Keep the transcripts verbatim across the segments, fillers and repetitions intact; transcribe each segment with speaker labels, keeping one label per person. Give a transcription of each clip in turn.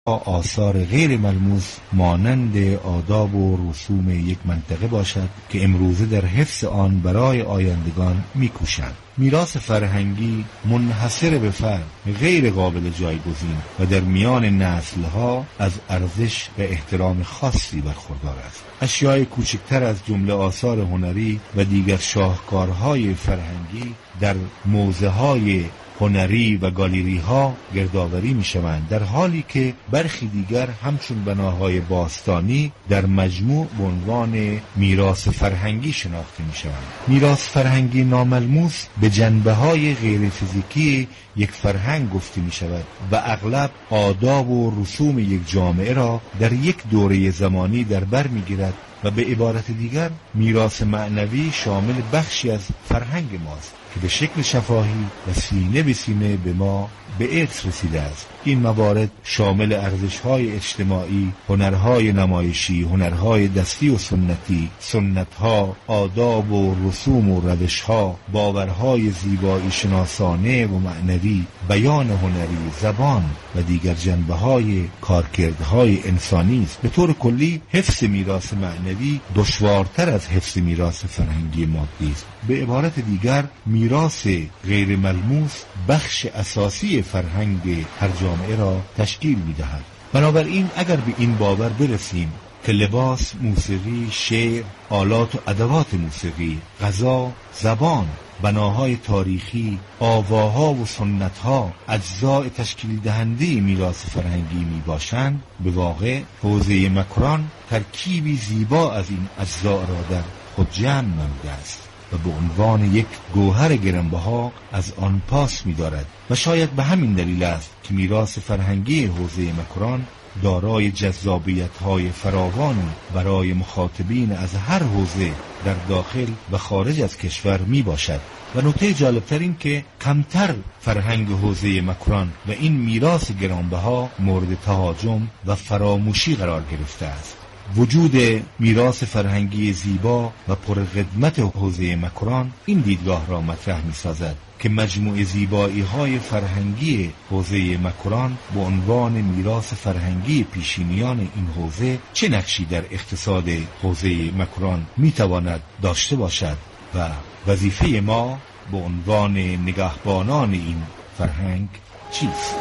Speaker 1: آثار غیر ملموس مانند آداب و رسوم یک منطقه باشد که امروزه در حفظ آن برای آیندگان می‌کوشند. میراث فرهنگی منحصر به فرد، غیر قابل جایگزین و در میان نسل‌ها از ارزش و احترام خاصی برخوردار است. اشیاء کوچکتر از جمله آثار هنری و دیگر شاهکارهای فرهنگی در موزه‌های هنری و گالری ها گردآوری می شوند، در حالی که برخی دیگر همچون بناهای باستانی در مجموع به عنوان میراث فرهنگی شناخته می شوند. میراث فرهنگی ناملموس به جنبه های غیر فیزیکی یک فرهنگ گفته می شود و اغلب آداب و رسوم یک جامعه را در یک دوره زمانی در بر می گیرد و به عبارت دیگر میراث معنوی شامل بخشی از فرهنگ ماست که به شکل شفاهی و سینه به سینه به ما به ارث رسیده است. این موارد شامل ارزش‌های اجتماعی، هنرهای نمایشی، هنرهای دستی و سنتی، سنت‌ها، آداب و رسوم و روش‌ها، باورهای زیبایی شناسانه و معنوی، بیان هنری، زبان و دیگر جنبه‌های کارکردهای انسانی است. به طور کلی حفظ میراث معنوی دشوارتر از حفظ میراث فرهنگی مادی است. به عبارت دیگر میراث غیر ملموس بخش اساسی فرهنگ هر جامعه را تشکیل می‌دهد. بنابراین اگر به این باور برسیم که لباس، موسیقی، شعر، آلات و ادوات موسیقی، غذا، زبان، بناهای تاریخی، آواها و سنتها اجزای تشکیل دهنده میراث فرهنگی می باشند، به واقع حوزه مکران ترکیبی زیبا از این اجزا را در خود جمع نموده است و به عنوان یک گوهر گرانبها از آن پاس می دارد و شاید به همین دلیل است که میراث فرهنگی حوزه مکران دارای جذابیت‌های فراوانی برای مخاطبین از هر حوزه در داخل و خارج از کشور می باشد. و نکته جالبتر این که کمتر فرهنگ حوزه مکران و این میراث گرانبها مورد تهاجم و فراموشی قرار گرفته است. وجود میراث فرهنگی زیبا و پرقدمت حوزه مکران این دیدگاه را مطرح می سازد که مجموع زیبایی های فرهنگی حوزه مکران به عنوان میراث فرهنگی پیشینیان این حوزه چه نقشی در اقتصاد حوزه مکران می تواند داشته باشد و وظیفه ما به عنوان نگهبانان این فرهنگ چیست؟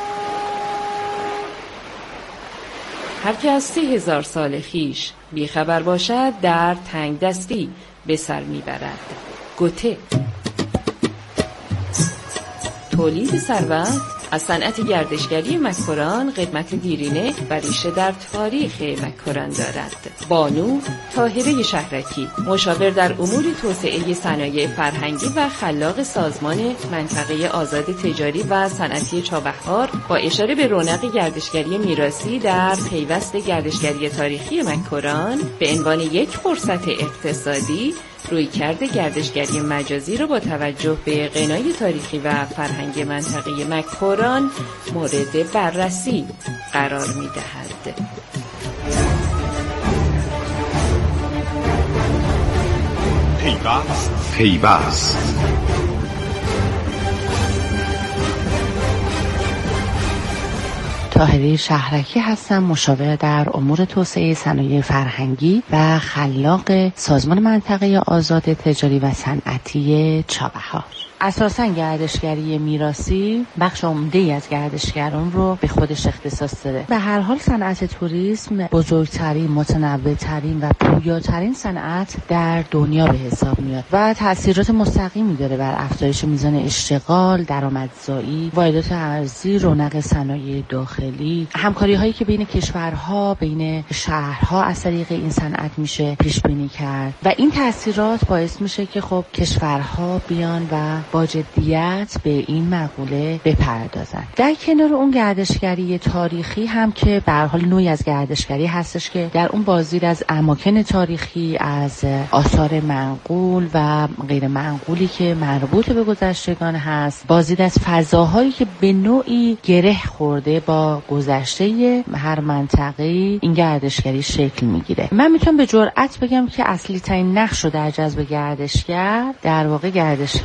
Speaker 2: هر که از سی هزار سال خیش بیخبر باشد در تنگ دستی به سر میبرد. گوته. تولید ثروت از صنعت گردشگری مکران قدمت دیرینه و ریشه در تاریخ مکران دارد. بانو طاهره شهرکی، مشاور در امور توسعه صنایع فرهنگی و خلاق سازمان منطقه آزاد تجاری و صنعتی چابهار، با اشاره به رونق گردشگری میراثی در پیوست گردشگری تاریخی مکران به عنوان یک فرصت اقتصادی، رویکرد گردشگری مجازی را با توجه به غنای تاریخی و فرهنگی منطقه مکران مورد بررسی قرار می‌دهد.
Speaker 3: پیوست پیوست
Speaker 4: طاهره شهرکی هستم، مشاور در امور توسعه صنایع فرهنگی و خلاق سازمان منطقه آزاد تجاری و صنعتی چابهار. اساساً گردشگری میراثی بخش عمده‌ای از گردشگران رو به خودش اختصاص داده. به هر حال صنعت توریسم بزرگترین، متنوع‌ترین و پویاترین صنعت در دنیا به حساب میاد و تأثیرات مستقیمی داره بر افزایش میزان اشتغال، درآمدزایی، واردات ارزی، رونق صنایع داخلی، همکاری‌هایی که بین کشورها، بین شهرها از طریق این صنعت میشه پیش بینی کرد و این تأثیرات باعث میشه که خب کشورها بیان و با جدیت به این مقوله بپردازند. در کنار اون گردشگری تاریخی هم که به هر حال نوعی از گردشگری هستش که در اون بازدید از اماکن تاریخی، از آثار منقول و غیر منقولی که مربوط به گذشتگان هست، بازدید از فضاهایی که به نوعی گره خورده با گذشته هر منطقه، این گردشگری شکل میگیره. من میتونم به جرئت بگم که اصلی ترین نقش رو در جذب گردشگر در واقع گردشگر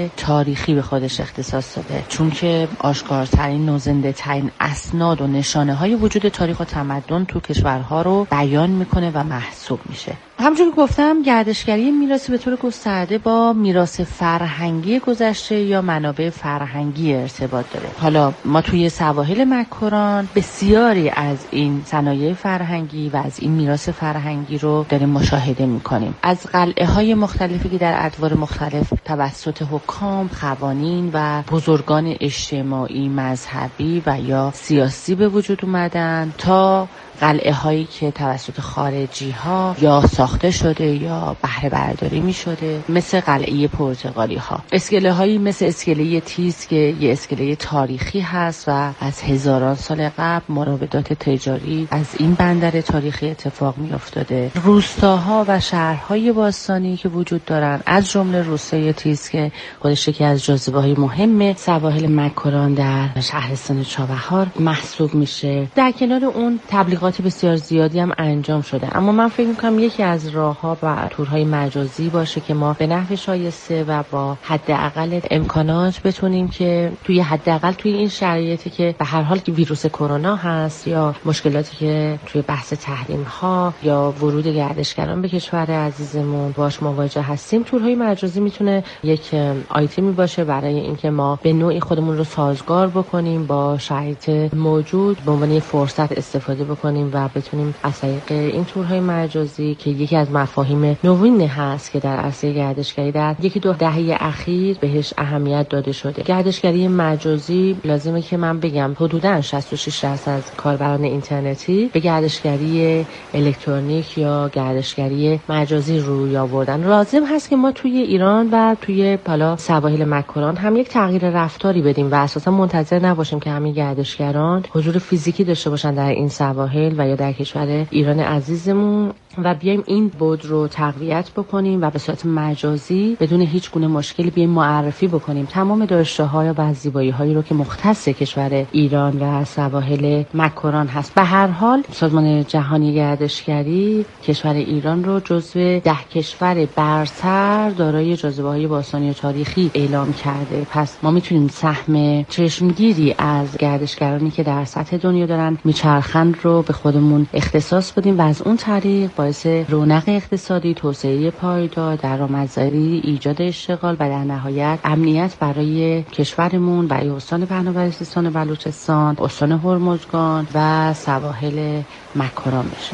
Speaker 4: تاریخی به خودش اختصاص داده، چون که آشکارترین و زنده ترین اسناد و نشانه های وجود تاریخ و تمدن تو کشورها رو بیان میکنه و محسوب میشه. همونجور که گفتم گردشگری میراثی به طور گسترده با میراث فرهنگی گذشته یا منابع فرهنگی ارتباط داره. حالا ما توی سواحل مکران بسیاری از این صنایع فرهنگی و از این میراث فرهنگی رو داریم مشاهده میکنیم. از قلعه های مختلفی که در ادوار مختلف توسط حکام، قوانین و بزرگان اجتماعی، مذهبی و یا سیاسی به وجود اومدن تا قلعه هایی که توسط خارجی ها یا ساخته شده یا بهره برداری می شده، مثل قلعه پرتغالی ها. اسکله هایی مثل اسکله تیز که یه اسکله تاریخی هست و از هزاران سال قبل مراودات تجاری از این بندر تاریخی اتفاق می افتاده. روستاها و شهرهای باستانی که وجود دارن، از جمله روستای تیز که خودش یکی از جاذبه های مهم سواحل مکران در شهرستان چابهار محسوب میشه. در کنار اون تبلیغات بسیار زیادی هم انجام شده، اما من فکر میکنم یکی از راه‌ها و تورهای مجازی باشه که ما به نحو شایسته و با حداقل امکانات بتونیم که توی حداقل توی این شرایطی که به هر حال که ویروس کرونا هست یا مشکلاتی که توی بحث تحریم ها یا ورود گردشگران به کشور عزیزمون باش مواجه هستیم، تورهای مجازی میتونه یک آیتمی باشه برای اینکه ما به نوعی خودمون رو سازگار بکنیم با شرایط موجود، به عنوان فرصت استفاده بکنیم و بتونیم از طریق این تورهای مجازی که یکی از مفاهیم نوین هست که در عرصه گردشگری در یکی دو دهه اخیر بهش اهمیت داده شده. گردشگری مجازی لازمه که من بگم حدوداً شصت و شش درصد از کاربران اینترنتی به گردشگری الکترونیک یا گردشگری مجازی روی آوردن. لازم هست که ما توی ایران و توی حالا سواحل مکران هم یک تغییر رفتاری بدیم و اساسا منتظر نباشیم که همین گردشگران حضور فیزیکی داشته باشن در این سواحل و یا در کشور ایران عزیزمون و بیایم این بود رو تقویت بکنیم و به صورت مجازی بدون هیچ گونه مشکلی بیایم معرفی بکنیم تمام داشته‌ها و زیبایی‌هایی رو که مختص کشور ایران و سواحل مکران هست. به هر حال سازمان جهانی گردشگری کشور ایران رو جزو ده کشور برتر دارای جاذبه‌های باستانی و تاریخی اعلام کرده. پس ما میتونیم سهم چشمگیری از گردشگرانی که در سطح دنیا دارن میچرخند رو به خودمون اختصاص بدیم و از اون طریق باعث رونق اقتصادی، توسعه پایدار، درآمدزایی، ایجاد اشتغال و در نهایت امنیت برای کشورمون و استان پهناور سیستان و بلوچستان، استان هرمزگان و سواحل مکران بشه.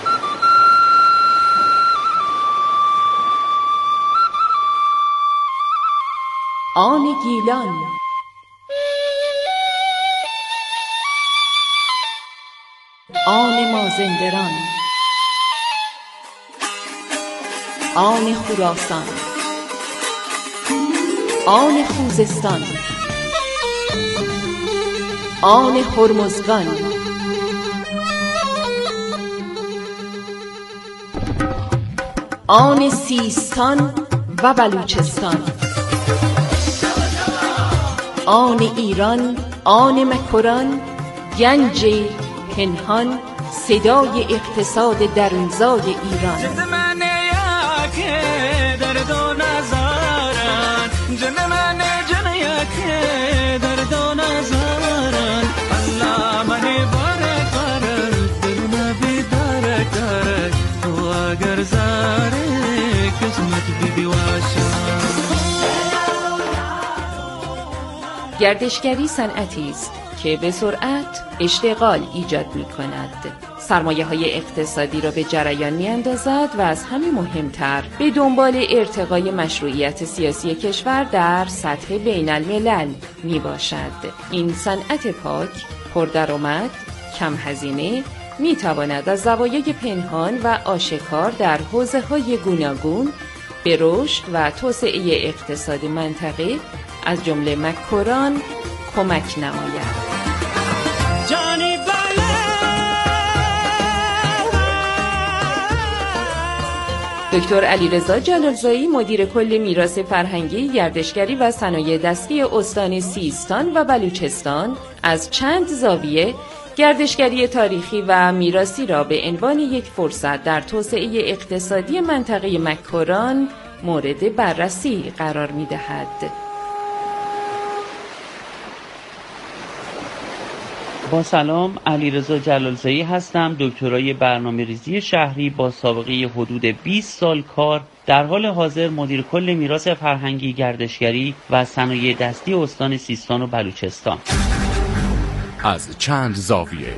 Speaker 2: آن گیلان، آن مازندران، آن خراسان، آن خوزستان، آن هرمزگان، آن سیستان و بلوچستان، آن ایران، آن مکران، گنج پنهان، صدای اقتصاد درونزای ایران. گردشگری صنعتی است که به سرعت اشتغال ایجاد می کند، سرمایه های اقتصادی را به جریان می اندازد و از همه مهمتر به دنبال ارتقای مشروعیت سیاسی کشور در سطح بین الملل می باشد. این صنعت پاک، پردرآمد، کم هزینه می تواند از زوایای پنهان و آشکار در حوزه‌های گوناگون به رشد و توسعه اقتصاد منطقه از جمله مکران کمک نماید. دکتر علیرضا جلالزایی مدیر کل میراث فرهنگی، گردشگری و صنایع دستی استان سیستان و بلوچستان از چند زاویه گردشگری تاریخی و میراثی را به عنوان یک فرصت در توسعه اقتصادی منطقه مکران مورد بررسی قرار می‌دهد.
Speaker 3: با سلام، علیرضا جلالزایی هستم، دکترای برنامه‌ریزی شهری با سابقه حدود بیست سال کار، در حال حاضر مدیر کل میراث فرهنگی، گردشگری و صنایع دستی استان سیستان و بلوچستان.
Speaker 5: از چند زاویه.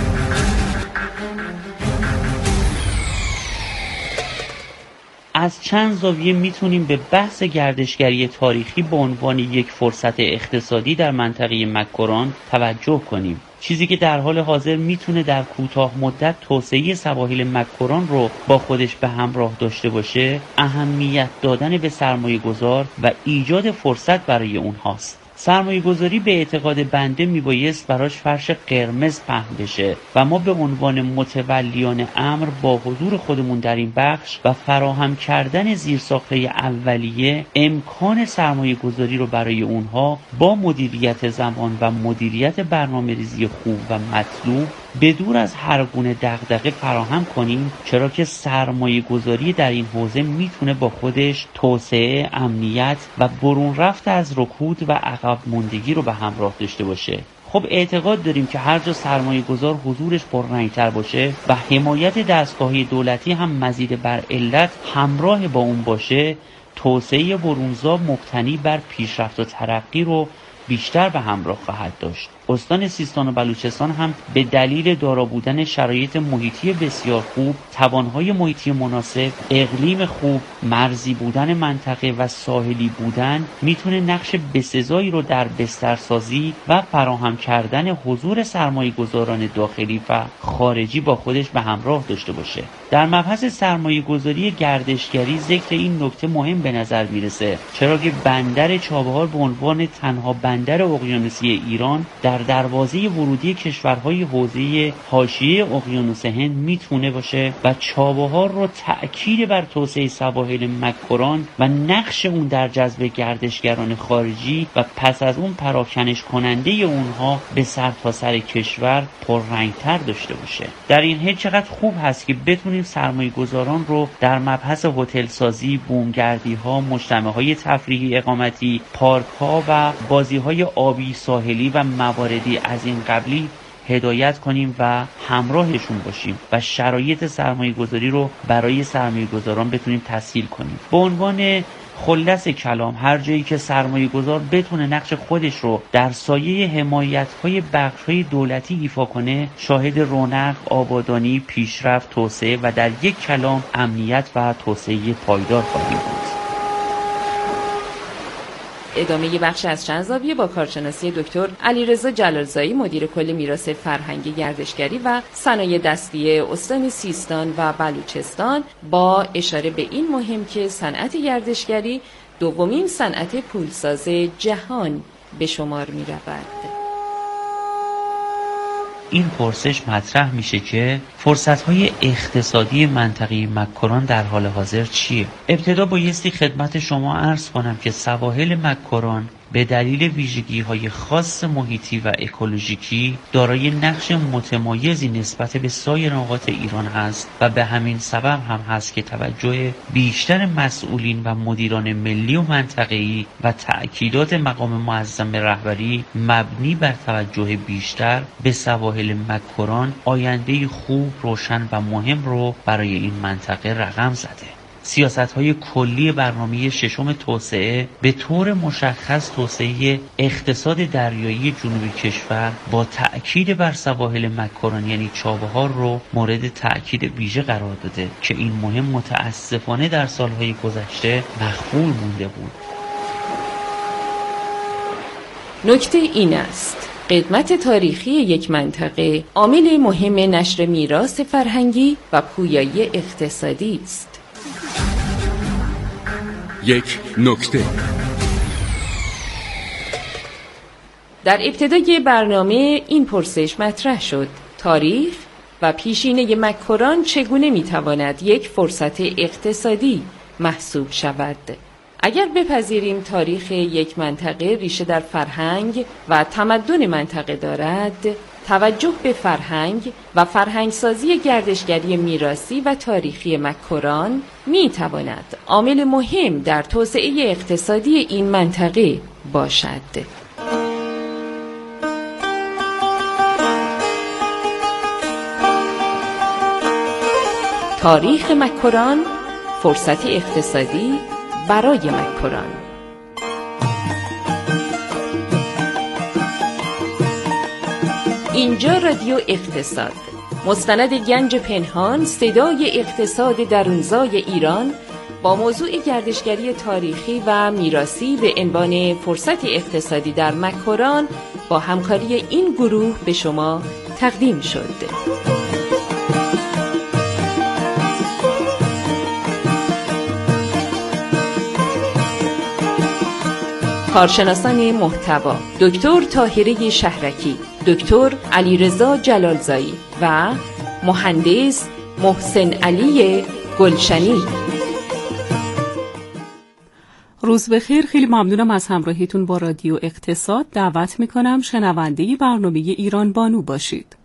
Speaker 3: از چند زاویه میتونیم به بحث گردشگری تاریخی به عنوان یک فرصت اقتصادی در منطقه مک‌کران توجه کنیم. چیزی که در حال حاضر میتونه در کوتاه مدت توسعه سواحل مک‌کران رو با خودش به همراه داشته باشه، اهمیت دادن به سرمایه گذار و ایجاد فرصت برای اونهاست. سرمایه گذاری به اعتقاد بنده میبایست براش فرش قرمز پهن بشه و ما به عنوان متولیان امر با حضور خودمون در این بخش و فراهم کردن زیرساخت‌های اولیه امکان سرمایه گذاری رو برای اونها با مدیریت زمان و مدیریت برنامه‌ریزی خوب و مطلوب بدور از هر گونه دغدغه فراهم کنیم، چرا که سرمایه گذاری در این حوزه میتونه با خودش توسعه، امنیت و برون رفت از رکود و عقب موندگی رو به همراه داشته باشه. خب اعتقاد داریم که هر جا سرمایه گذار حضورش پررنگ‌تر باشه و حمایت دستگاهی دولتی هم مزید بر علت همراه با اون باشه، توسعه برونزا مبتنی بر پیشرفت و ترقی رو بیشتر به همراه خواهد داشت. استان سیستان و بلوچستان هم به دلیل دارا بودن شرایط محیطی بسیار خوب، توانهای محیطی مناسب، اقلیم خوب، مرزی بودن منطقه و ساحلی بودن میتونه نقش بسزایی رو در بسترسازی و فراهم کردن حضور سرمایه گذاران داخلی و خارجی با خودش به همراه داشته باشه. در مبحث سرمایه گذاری گردشگری ذکر این نکته مهم به نظر میرسه، چرا که بندر چابهار به عنوان تنها بندر اقیانوسی ایران در دروازه ورودی کشورهای حوزه حاشیه اقیانوس هند میتونه باشه و چابهار رو تأکید بر توسعه سواحل مک‌کران و نقش اون در جذب گردشگران خارجی و پس از اون پراکنش کننده اونها به سرتاسر کشور پررنگتر داشته باشه. در این حد چقدر خوب هست که بتونیم سرمایه گذاران رو در مبحث هتل سازی، بومگردی ها، مجتمع های تفریحی اقامتی، پارک ها و بازی های آبی ساحلی و مواردی از این قبیل هدایت کنیم و همراهشون باشیم و شرایط سرمایه گذاری رو برای سرمایه گذاران بتونیم تسهیل کنیم. به عنوان خلاصه کلام، هر جایی که سرمایه گذار بتونه نقش خودش رو در سایه حمایت‌های بخش‌های دولتی ایفا کنه، شاهد رونق، آبادانی، پیشرفت، توسعه و در یک کلام امنیت و توسعه پایدار خواهیم بود.
Speaker 2: ادامه بخش از چند زاویه با کارشناسی دکتر علیرضا جلالزایی، مدیر کل میراث فرهنگی، گردشگری و صنایع دستی استان سیستان و بلوچستان، با اشاره به این مهم که صنعت گردشگری دومین صنعت پولساز جهان به شمار می رود.
Speaker 3: این پرسش مطرح میشه که فرصت‌های اقتصادی منطقه مک‌کران در حال حاضر چیه؟ ابتدا بایستی خدمت شما عرض کنم که سواحل مک‌کران به دلیل ویژگی‌های خاص محیطی و اکولوژیکی دارای نقش متمایزی نسبت به سایر نقاط ایران هست و به همین سبب هم هست که توجه بیشتر مسئولین و مدیران ملی و منطقه‌ای و تأکیدات مقام معظم رهبری مبنی بر توجه بیشتر به سواحل مک‌کران آینده خوب، روشن و مهم رو برای این منطقه رقم زده. سیاست‌های کلی برنامه ششم توسعه به طور مشخص توسعه اقتصاد دریایی جنوبی کشور با تأکید بر سواحل مک‌کران یعنی چابهار رو مورد تأکید ویژه قرار داده که این مهم متاسفانه در سالهای گذشته مخفول مونده بود.
Speaker 2: نکته این است: قدمت تاریخی یک منطقه عامل مهم نشر میراث فرهنگی و پویایی اقتصادی است.
Speaker 5: یک نکته.
Speaker 2: در ابتدای برنامه این پرسش مطرح شد: تاریخ و پیشینه مک‌کران چگونه میتواند یک فرصت اقتصادی محسوب شود؟ اگر بپذیریم تاریخ یک منطقه ریشه در فرهنگ و تمدن منطقه دارد، توجه به فرهنگ و فرهنگسازی گردشگری میراثی و تاریخی مک‌کران می تواند عامل مهم در توسعه اقتصادی این منطقه باشد. تاریخ مکران، فرصت اقتصادی برای مکران. اینجا رادیو اقتصاد، مستند گنج پنهان، صدای اقتصاد درونزای ایران با موضوع گردشگری تاریخی و میراثی به عنوان فرصت اقتصادی در مکران با همکاری این گروه به شما تقدیم شد. کارشناسان محتوا: دکتر طاهره شهرکی، دکتر علیرضا جلالزایی و مهندس محسن علی گلشنی.
Speaker 6: روز بخیر، خیلی ممنونم از همراهیتون با رادیو اقتصاد. دعوت میکنم شنونده برنامه ایران بانو باشید.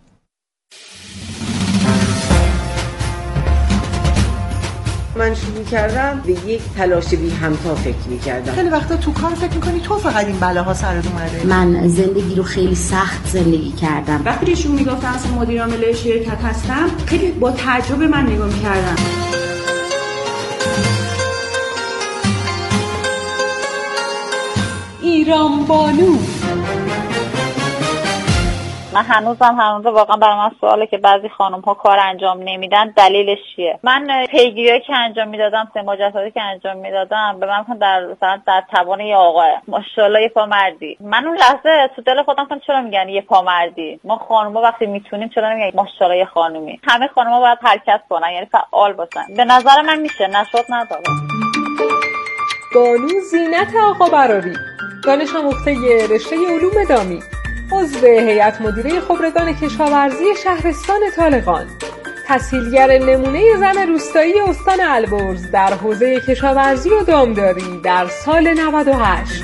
Speaker 7: من شروع کردم به یک تلاش بی همتا فکر می‌کردم.
Speaker 8: خیلی وقتا تو کار فکر می‌کنی تو فقط این بلاها سرت اومده.
Speaker 9: من زندگی رو خیلی سخت زندگی کردم.
Speaker 10: وقتی ایشون میگفتن اصلا مدیر عامل شرکت هستم، خیلی با تعجب من نگاه می‌کردن.
Speaker 6: ایران بانو.
Speaker 11: من هنوزم هنوز واقعا برای من سواله که بعضی خانم ها کار انجام نمیدن، دلیلش چیه؟ من پیگیری که انجام میدادم، سه مجسماتی که انجام میدادم، به من در مثلا در توان یه آقا، ماشاءالله یه پا مردی. من اون لحظه تو دل خودم گفتم چرا میگن یه پا مردی؟ ما خانم‌ها وقتی میتونیم چرا نمیگن ماشاءالله یه خانومی؟ همه خانم‌ها باید حرکت کنن، یعنی فعال باشن. به نظر من میشه، نشاط نداره.
Speaker 12: بانو زینت آقا براری، دانش آموخته رشته علوم دامی، عضو هیئت مدیره خبرگان کشاورزی شهرستان طالقان، تسهیلگر نمونه زن روستایی استان البرز در حوزه کشاورزی و دامداری در سال نود و هشت.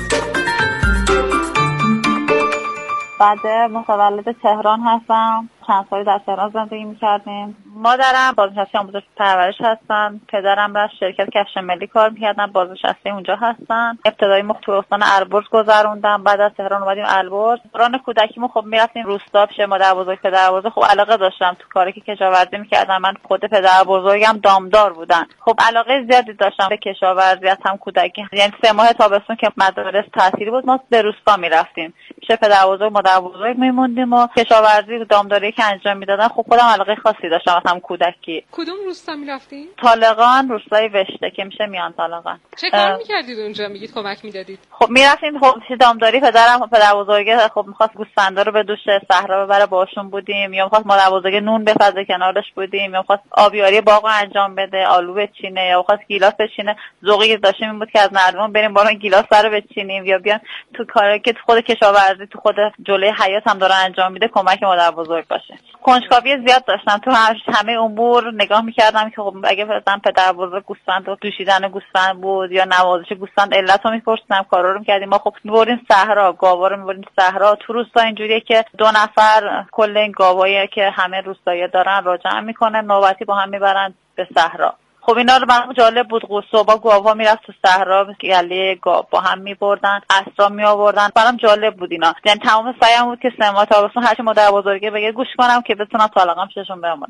Speaker 11: بعد متولد تهران هستم. چند سالی در تهران زندگی می‌کردیم. مادرم بازنشسته آموزش پرورش هستن. پدرم در شرکت کفش ملی کار می‌کردن، بازنشسته اونجا هستن. ابتدایی ما تو استان البرز گذروندم. بعد از تهران اومدیم البرز. دوران کودکیمون خب می‌رفتیم روستا پیش مادر بزرگ پدر بزرگ. خب علاقه داشتم تو کاری که کشاورزی می‌کردم. من خود پدر بزرگم دامدار بودن. خب علاقه زیادی داشتم به کشاورزی از هم کودکی. یعنی سه ماه تابستون که مدارس تعطیل بود ما به روستا می‌رفتیم. پیش پدر بزرگ مادر بزرگ می‌موندیم و کشاورزی و دامداری که انجام میدادن. خب خودم علاقه خاصی داشتم از هم کودکی.
Speaker 12: کدوم روستا میرفتین؟
Speaker 11: طالقان، روستای وشته که میشه میان طالقان.
Speaker 12: چه کار میکردید اونجا؟ میگید کمک میدادید؟
Speaker 11: خب میرفتیم، خب دامداری پدرم پدر بزرگه خب میخواست گوسفندا رو به دوش صحرا ببره باشون بودیم، یا میخواست مادر بزرگ نون بپزه کنارش بودیم، یا میخواست آبیاری باغو انجام بده، آلو بچینه، یا میخواست گیلاس بچینه. ذوقی داشتیم این بود که از نردبان بریم بالا گیلاس رو بچینیم، یا بیان تو کاری که تو خود کشاورزی تو خود جلوی حیاط هم داره انجام میده کمک مادر بزرگ باشه. کنجکاوی زیاد داشتم تو همه امور. نگاه میکردم که خب اگه مثلا پدر بزرگ گوسفند رو دوشیدن گوسفند بود یا نوازش گوسفند علتو میپرسیدم، کارا رو میکردیم. ما خب میبریم صحرا، گاوا رو میبریم صحرا. تو روستا اینجوریه که دو نفر کل این گاوایی که همه روستایی دارن رو جمع میکنن، نوبتی با هم میبرن به صحرا. خب اینا رو برام جالب بود. صبح گاوا میرفت تو صحرا، گله گاو با هم میبردن، اسرا میآوردن. برام جالب بود اینا. یعنی تمام سعیم بود که سه ماه تابستون هرچی مادر بزرگه بگه گوش کنم که بتونم طالقم ششون بمونم.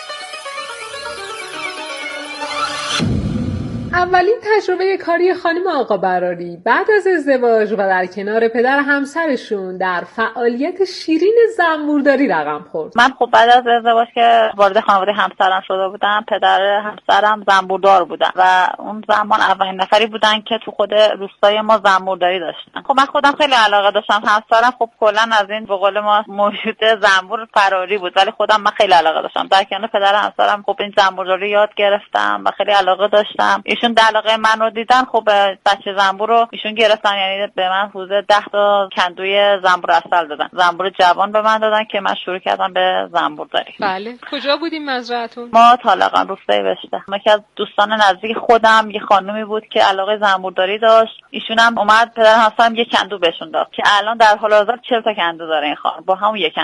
Speaker 12: اولین تجربه کاری خانم آقا براری بعد از ازدواج و در کنار پدر همسرشون در فعالیت شیرین زنبورداری رقم خورد.
Speaker 11: من خب بعد از ازدواج که وارد خانواده همسرم شده بودم، پدر همسرم زنبوردار بودن و اون زمان اولین نفری بودن که تو خود روستای ما زنبورداری داشتن. خب من خودم خیلی علاقه داشتم. همسرم خب کلا از این به قول ما موجود زنبور فراری بود، ولی خودم من خیلی علاقه داشتم. در کنار پدر همسرم خب این زنبورداری یاد گرفتم و خیلی علاقه داشتم. ایشون علاقه من رو دیدن، خب بچه زنبور رو ایشون گرفتن، یعنی به من حدود ده تا کندوی زنبور عسل دادن، زنبور جوان به من دادن که من شروع کردم به زنبورداری.
Speaker 12: بله. کجا بودیم مزرعتون؟
Speaker 11: ما طالقان، روستای وشته. ما که از دوستان نزدیک خودم یه خانومی بود که علاقه زنبورداری داشت. ایشون هم اومد پدر همسرم یه کندو بهشون داد که الان در حال حاضر چهل تا کندو داره این خانم با همون یک کندو.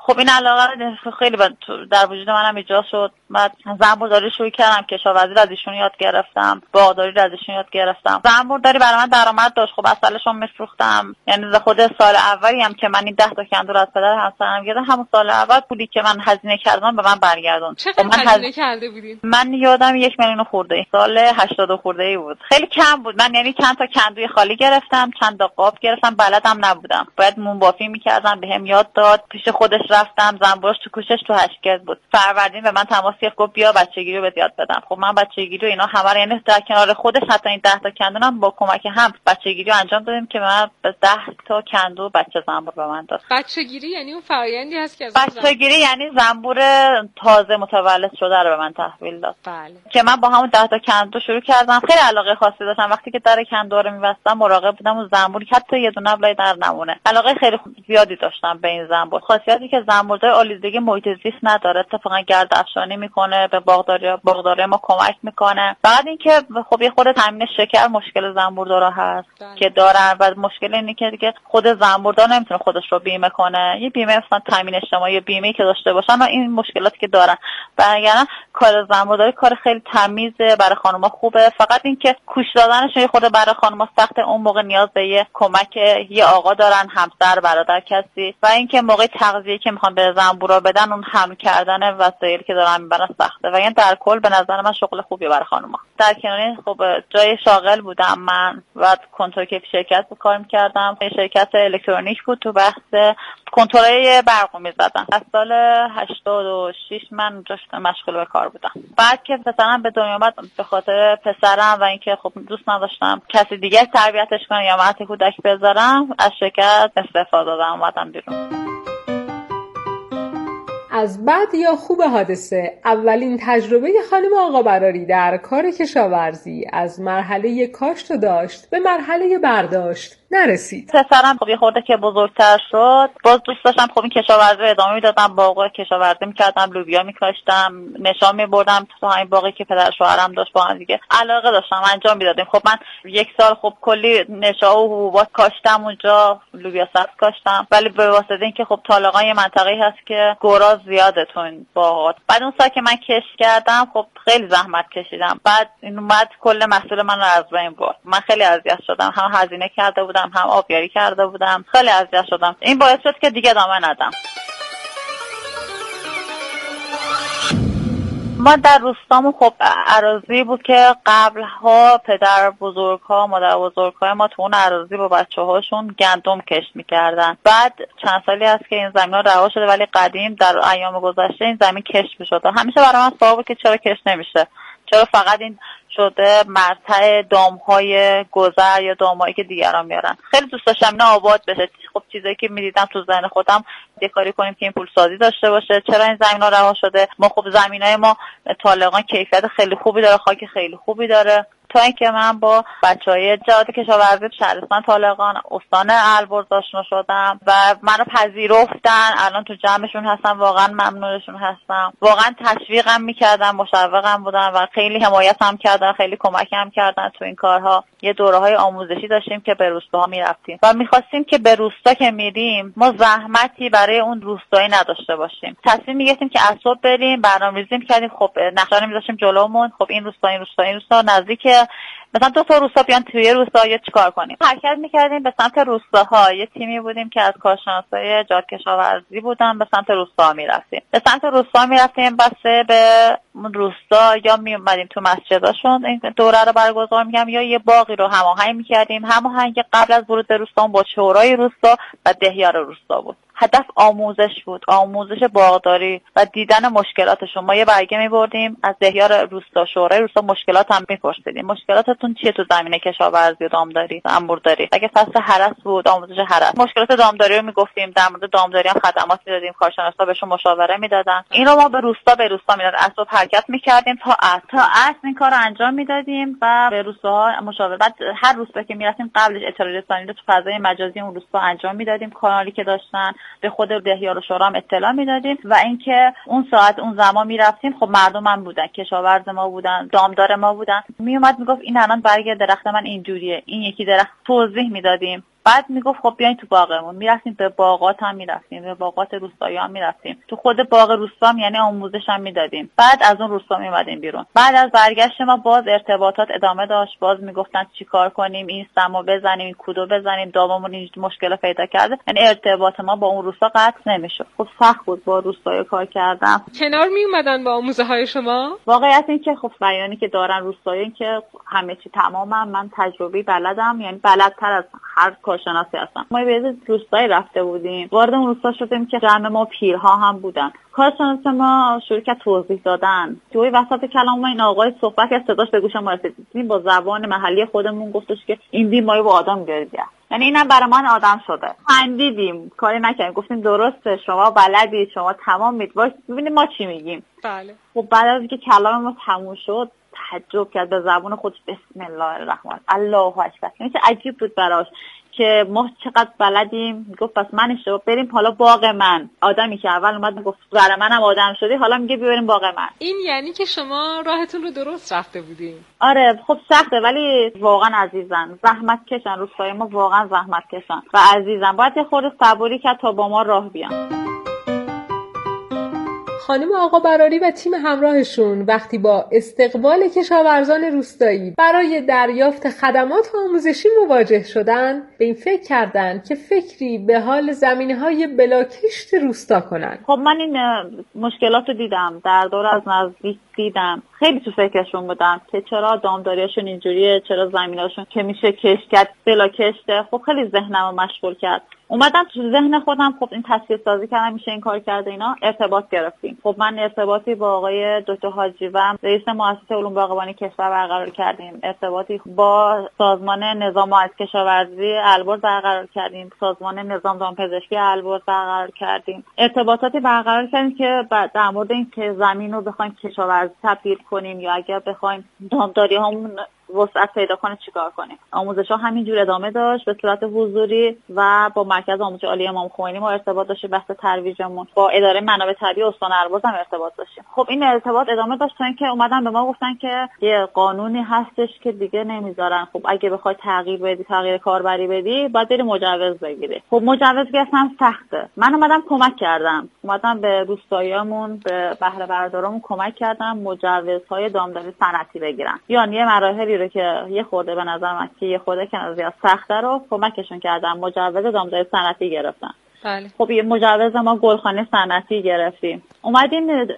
Speaker 11: خب این علاقه خیلی در وجود منم ایجاد شد. بعد زنبورداری شروع کردم، کشاورزی رو از ایشون یاد گرفتم، باغداری رو از ایشون یاد گرفتم. زنبورداری برای من درآمد داشت. خب اصلش رو میفروختم، یعنی خود سال اولی هم که من این ده تا کندو رو از پدر همسرم گرفتم، همون سال اول پولی که من هزینه کردم به من برگردون.
Speaker 12: چقدر
Speaker 11: من
Speaker 12: هزینه هز... کرده بودین؟
Speaker 11: من یادم یک میلیون خورده ای سال هشتاد خورده ای بود. خیلی کم بود. من یعنی چند تا کندوی خالی گرفتم، چند تا قاب گرفتم، بلدم نبودم. باید مونبافی می‌کردم، بهم یاد داد، پیش خودش رفتم، زنبورش تو کوشش تو هشگرد بود. فروردین به من تماس گرفت، گفت بیا بچگی رو بهت یاد بدم. خب من بچگی رو اینا همه رو یعنی در کنار خودش حتی این ده تا کندونم با کمک هم بچگی رو انجام دادیم که من به ده تا کندو بچه زنبور به من داد.
Speaker 12: بچگیری یعنی اون فرآیندی هست که از
Speaker 11: بچگیری یعنی زنبور تازه متولد شده رو به من تحویل داد.
Speaker 12: بله.
Speaker 11: که من با همون ده تا کندو شروع کردم. خیلی علاقه خاصی داشتم. وقتی که در کندو رو می‌بستم مراقب بودم اون زنبوری که حتی یه دونه بلای در نمونه. علاقه خیلی زیادی داشتم به این زنبور. خاصیتی که زنبوردار آلودگی محیط زیست نداره، اتفاقا گرد افشانی میکنه، به باغداری باغداری ما کمک میکنه. فقط اینکه خب یه خورده تامین شکر مشکل زنبوردارا هست داره. که دارن و مشکل اینه که دیگه خود زنبوردار نمیتونه خودش رو بیمه کنه. یه بیمه مثلا تامین اجتماعی بیمه‌ای که داشته باشن و این مشکلاتی که دارن. برگردن کار زنبورداری کار خیلی تمیزه، برای خانم‌ها خوبه. فقط اینکه کوش دادنش یه خورده برای خانم‌ها سخته. اون موقع نیاز به یه کمک یه آقا دارن، همسر، برادر، کسی. و اینکه موقع تغذیه که میخوان به زنبورا بدن اون حمل کردن وسایلی که دارن میبرن سخته. و یعنی در کل به نظر من شغل خوبی برای خانم‌ها. در کنار خب جای شاغل بودم من و کنترل کیفی شرکت به کار می‌کردم. شرکت الکترونیک بود، تو بحث کنترل برق می‌زدن. از سال هشتاد و شش من اونجا مشغول به کار بودم. بعد که پسرم به دنیا اومد به خاطر پسرم و اینکه خب دوست نداشتم کسی دیگه تربیتش کنه یا مهد کودک بذارم، از شرکت استعفا دادم، اومدم بیرون.
Speaker 12: از بد یا خوب حادثه، اولین تجربه خانم آقا براری در کار کشاورزی از مرحله کاشت و داشت به مرحله برداشت نرسید.
Speaker 11: پسرم خب یه خورده که بزرگتر شد، باز دوست داشتم خب این کشاورزی رو ادامه میدادم، باغ کشاورزی میکردم، لوبیا میکاشتم، نشان میبردم تو همین باغی که پدر شوهرم داشت، با هم دیگه علاقه داشتم انجام میدادیم. خب من یک سال خب کلی نشا و حبوبات کاشتم اونجا، لوبیا سبز کاشتم، ولی به واسطه اینکه خب طالقان یه منطقه‌ای هست که گراز زیاده تو این باغات. بعد اون سال که من کشت کردم خب خیلی زحمت کشیدم. بعد این اومد کل محصول من رو از بین برد. من خیلی اذیت شدم، هم هزینه کرده بودم هم آبیاری کرده بودم، خیلی اذیت شدم. این باعث شد که دیگه ادامه ندم. ما در روستامون خب اراضی بود که قبلها پدر بزرگها مادر بزرگها ما تو اون اراضی با بچه هاشون گندم کشت میکردن. بعد چند سالی هست که این زمین ها رها شده، ولی قدیم در ایام گذشته این زمین کشت میشد. همیشه برای من سوال بود که چرا کشت نمیشه، چرا فقط این شده مرتع دامهای گذر یا دامهایی که دیگران میارن. خیلی دوست داشتم اینا آباد بشه. خب چیزایی که میدیدم تو ذهن خودم یه کاری کنیم که این پول سازی داشته باشه. چرا این زمینا رها شده؟ ما خب زمینای ما طالقان کیفیت خیلی خوبی داره، خاک خیلی خوبی داره. تا اینکه من با بچهای جهاد کشاورزی شهرستان طالقان استان البرز آشنا شدم و منو پذیرفتن. الان تو جمعشون هستم، واقعا ممنونشون هستم. واقعا تشویقم میکردن، مشوقم بودن و خیلی حمایتم کردن، خیلی کمکم کردن تو این کارها. یه دوره‌های آموزشی داشتیم که به روستاها میرفتیم و میخواستیم که به روستا که میریم ما زحمتی برای اون روستایی نداشته باشیم. تصمیم میگرفتیم که از صبح بریم، برنامه‌ریزی می‌کردیم. خب نقشه رو می‌ذاشتیم جلومون، خب این روستا این روستا این روستا نزدیک مثلا دو تا روستا بیان توی روستا یا چیکار کنیم. حرکت می‌کردیم به سمت روستاها. یه تیمی بودیم که از کارشناسای جهاد کشاورزی بودن، به سمت روستا می‌رفتیم. به سمت روستا می‌رفتیم، بسه به روستا یا میومدیم تو مسجداشون این دوره رو برگزار می‌کردیم یا یه باغی رو هماهنگ می‌کردیم. هماهنگ قبل از ورود به روستا با شورای روستا و دهیار روستا بود. هدف آموزش بود، آموزش باغداری و دیدن مشکلاتشون. ما یه برگه می‌بردیم از دهیار روستا، شورای روستا، مشکلات هم می‌پرسیدیم. مشکلاتتون چیه تو زمینه کشاورزی و دامداری، زنبورداری؟ اگه فصل هرس بود، آموزش هرس. مشکلات دامداری رو میگفتیم، در مورد دامداری هم خدمات میدادیم، کارشناسا بهشون مشاوره میدادن. این رو ما به روستا به روستا میدادیم. از صبح حرکت می‌کردیم تا عصر تا عصر این کارو انجام میدادیم و به روستاها مشاوره. بعد هر روستا که میرفتیم قبلش اطلاع رسانی رو تو فضای مجازی اون روستا انجام میدادیم، کانالی که داشتن به خود دهیار و شورا هم اطلاع میدادیم و اینکه اون ساعت اون زمان میرفتیم خب مردم هم بودن، کشاورز ما بودن، دامدار ما بودن. میومد میگفت این الان برگ درخت من اینجوریه، این یکی درخت توضیح میدادیم. بعد میگفت خب بیاین تو باغمون. میرفتیم به باغات هم میرفتیم، به باغات روستایی هم میرفتیم، تو خود باغ روستا هم یعنی آموزش هم میدادیم. بعد از اون روستا میومدیم بیرون. بعد از برگشت ما باز ارتباطات ادامه داشت، باز میگفتن چیکار کنیم، این سمو بزنیم، این کودو بزنیم، داممون این مشکل پیدا کرده، یعنی ارتباط ما با اون روستا قطع نمیشد. خب سخت بود با روستایی کار کردم.
Speaker 12: کنار می اومدن با آموزه های شما؟
Speaker 11: واقعیت این که خب بیانی که دارن روستایی که همه چی تمامم، من تجربی بلدم، یعنی بلدتر از هر کارشناسی هستم. ما به روستایی رفته بودیم، وارد اون روستا شدیم که جمع ما پیرها هم بودن. کارشناس ما شروع کرد توضیح دادن. توی وسط کلام ما این آقای صحبت که صداش به گوشم رسید، با زبان محلی خودمون گفتش که این دین ما با آدم گردیه، یعنی اینم برای من آدم شده. خندیدیم، کاری نکردیم، گفتیم درسته شما بلدید، شما تمامید، باش ببینید ما چی میگیم.
Speaker 12: بله.
Speaker 11: خب بعد از اینکه کلام ما تموم شد تعجب کرد به زبان خودش، بسم الله الرحمن الله اکبر. یعنی چه عجیب بود براش که ما چقدر بلدیم. گفت پس من اشتباه، بریم حالا باغ من. آدمی که اول اومد میگفت برای منم آدم شدی، حالا میگه بریم باغ من.
Speaker 12: این یعنی که شما راهتون رو درست رفته بودین.
Speaker 11: آره خب سخته ولی واقعا عزیزن، زحمت کشن، روستای ما واقعا زحمت کشن و عزیزن. باید یه خورده صبوری کرد تا با ما راه بیان.
Speaker 12: خانم آقا براری و تیم همراهشون وقتی با استقبال کشاورزان روستایی برای دریافت خدمات آموزشی مواجه شدن، به این فکر کردن که فکری به حال زمینه‌های بلاکشت روستا کنن.
Speaker 11: خب من این مشکلات رو دیدم، در دور از نزدیک دیدم، خیلی تو فکرشون بودم که چرا دامداریاشون اینجوریه، چرا زمیناشون که میشه کشت کرد بلاکشته. خب خیلی ذهنمو مشغول کرد. اومدم تو ذهن خودم خب این تصویر سازی کردم، میشه این کار کرده، اینا ارتباط گرفتیم. خب من ارتباطی با آقای دکتر حاجی و رئیس مؤسسه علوم باغبانی کشور برقرار کردیم، ارتباطی با سازمان نظام از کشاورزی البرز برقرار کردیم، سازمان نظام دامپزشکی البرز برقرار کردیم، ارتباطاتی برقرار کردیم که در مورد این که زمین رو بخوایم کشاورزی تبدیل کنیم یا اگر بخوایم دامداری همون وسعت پیدا کنه چیکار کنیم. آموزش ها همینجور ادامه داشت به صورت حضوری و با مرکز آموزش عالی امام خمینی ما ارتباط داشتیم، بحث ترویجمون با اداره منابع طبیعی استان البرز هم ارتباط داشتیم. خب این ارتباط ادامه داشت تا اینکه اومدن به ما گفتن که یه قانونی هستش که دیگه نمیذارن، خب اگه بخوای تغییر بدی، تغییر کاربری بدی، باید بری مجوز بگیری. خب مجوز گرفتن سخته. من اومدم کمک کردم، اومدم به روستاییامون، به بهره بردارامون کمک کردم مجوزهای دامداری صنعتی بگیرن. یعنی یه مراحلی رو که یه خورده به نظر من که یه خورده که زیاد سخته رو کمکشون کردم، مجوز دامداری صنعتی گرفتن.
Speaker 12: بله.
Speaker 11: خب یه مجوز ما گلخانه صنعتی گرفتیم. اومدیم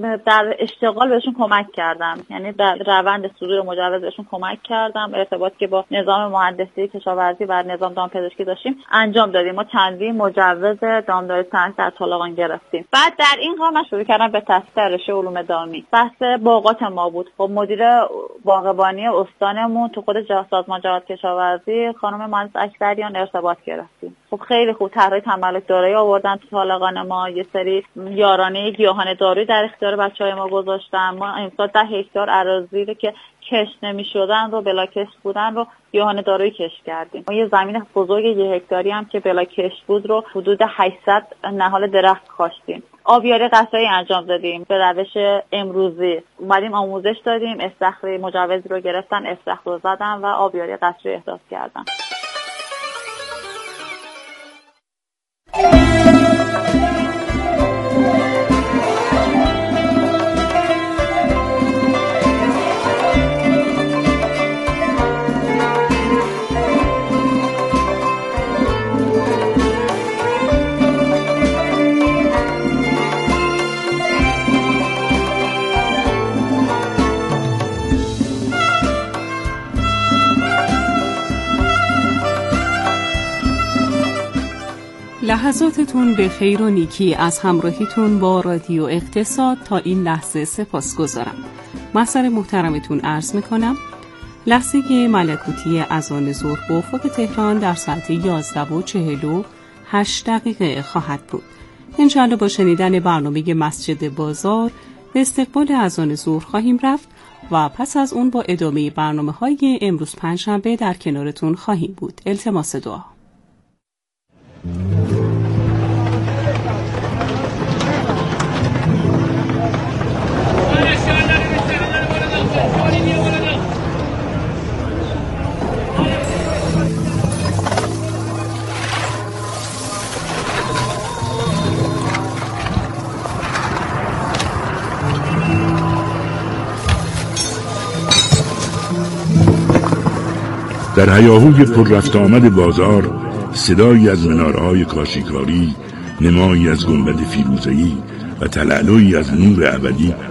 Speaker 11: در اشتغال بهشون کمک کردم، یعنی در روند صدور مجوز بهشون کمک کردم. ارتباطی که با نظام مهندسی کشاورزی و نظام دامپزشکی داشتیم انجام دادیم. ما چندین مجوز دامداری صنعتی در طالقان گرفتیم. بعد در این کار من شروع کردم به تحصیل رشته علوم دامی. بحث باغات ما بود. خب مدیر باغبانی استانمون تو خود سازمان جهاد کشاورزی خانم مهندس اکبریان ارتباط گرفتیم. خب خیلی خوب طرحهای تملک دارایی آوردن تو طالقان ما، یه سری یارانه گیاهان دارویی در اختیار بچهای ما گذاشتن. ما امسال ده هکتار اراضی رو که کشت نمی‌شدن رو بلا کشت بودن رو گیاهان دارویی کشت کردیم. ما یه زمین بزرگ یه هکتاری هم که بلا کشت بود رو حدود هشتصد نهال درخت کاشتیم. آبیاری قصری انجام دادیم به روش امروزی. اومدیم آموزش دادیم، استخر مجوز رو گرفتن، استخر رو زدن و آبیاری قصری احداث کردن.
Speaker 6: لحظاتتون به خیر و نیکی از همراهیتون با رادیو اقتصاد تا این لحظه سپاسگزارم. محضر محترمتون عرض میکنم لحظه ملکوتی اذان ظهر به افق تهران در ساعت یازده و چهل و هشت دقیقه خواهد بود. انشاءالله با شنیدن برنامه مسجد بازار به استقبال اذان ظهر خواهیم رفت و پس از اون با ادامه برنامه های امروز پنجشنبه در کنارتون خواهیم بود. التماس دعا.
Speaker 13: در هیاهوی پر رفت آمد بازار صدایی از مناره‌های کاشیکاری، نمایی از گنبد فیروزه‌ای و تلالویی از نور ابدی